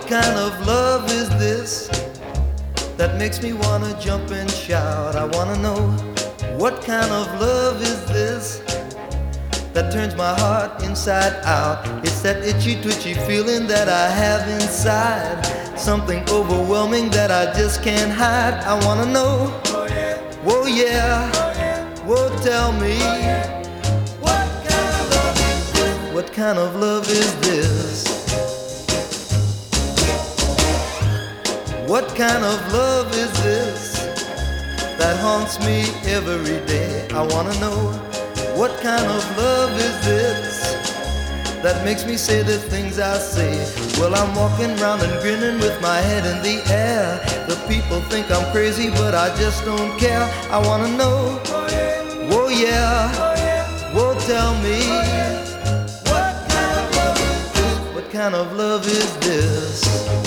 kind of love is this that makes me wanna jump and shout? I wanna know, what kind of love is this that turns my heart inside out? It's that itchy, twitchy feeling that I have inside, something overwhelming that I just can't hide. I wanna know, oh yeah, oh tell me, what kind of love is this? What kind of love is this? What kind of love is this that haunts me every day? I wanna know, what kind of love is this that makes me say the things I say? Well, I'm walking around and grinning with my head in the air. The people think I'm crazy, but I just don't care. I wanna know, oh yeah, oh tell me, what kind of love is this? What kind of love is this?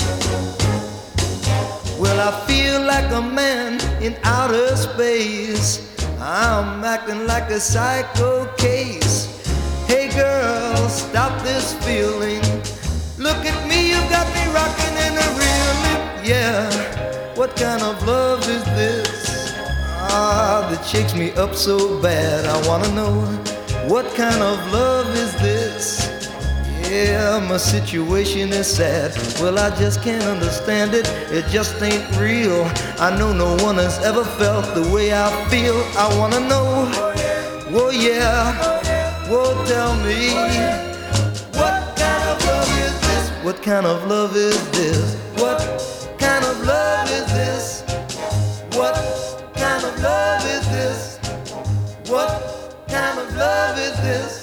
Well, I feel like a man in outer space. I'm acting like a psycho case. Hey girl, stop this feeling. Look at me, you got me rocking and a reeling. Yeah, what kind of love is this? That shakes me up so bad. I wanna know, what kind of love is this? Yeah, my situation is sad. Well, I just can't understand it. It just ain't real. I know no one has ever felt the way I feel. I wanna know, oh yeah, oh tell me, what kind of love is this? What kind of love is this? What kind of love is this? What kind of love is this? What kind of love is this?